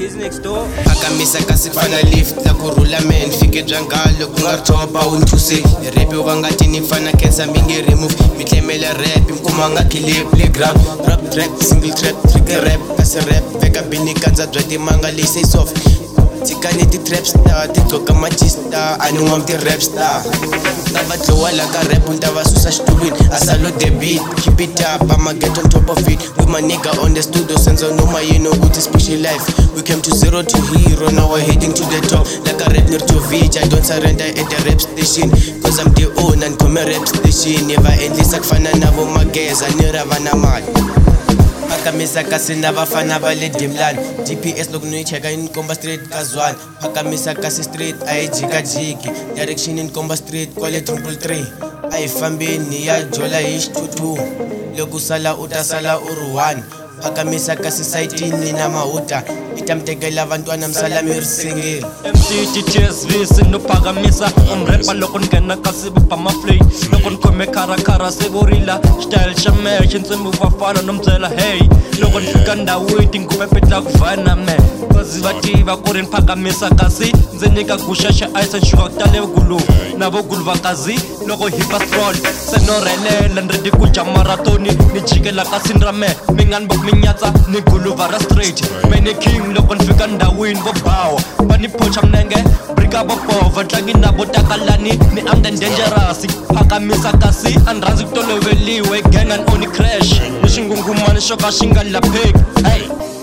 is next door. Phakamisa kasi kufana lift la kurula man fike bjangalo kungathoba unthuse rap ubangathi nifana cancer mingi remove mitlemela rap imkuma ngakhilip le grab rap track single track trick rap kasi rap veka bini kanza bjati manga lise soft tikani ti trap star ti tsoka machista ani ngom ti rap star tava tlowa la ka rap untava susa stupid asalo the beat keep it up I'ma get on top of it with my nigga on the studio senzo noma you know with this push life we came to zero to hero now we're heading to the top like a rap Nirtovich I don't surrender at the rap station cause I'm the owner and come rap station never endless akufana nabo mageza niravana mali Phakamisa kasi nabafana bale dimlan GPS loko noyicheka in Komba Street kazwana Phakamisa kasi street ayijika jiki direction in Komba Street kwale 333 ayifambeni ya jola ishtutu loko sala utasala uruwan Phakamisa kasi site nina mauta itamtekela abantwana msalami urisengeli MCTTSV sinophakamisa umrepa loko ngena kasi bama flake loko nkome karakara seborila style shamesh ntsemu vafana nomzela hey loko nfika ndawini tingubepetla kuvana man cause vativa ku ri phakamisa kasi ndzi nyika gushasha ice and sugar kutale gulu navo gulu vakazi loko hipa scroll senorelela ndredi ku ja maratoni ni jikela kasi ndrame mingani bok minyatsa ni gulu vara straight many king loko nfika ndawini vo bawa bani pocha mnenge brika bopova tlangi nabo takalani ni amden dangerous phakamisa kasi andrazi kutoloveliwe gang and only crash ni xingungumani xo ka xi nga lapheki hey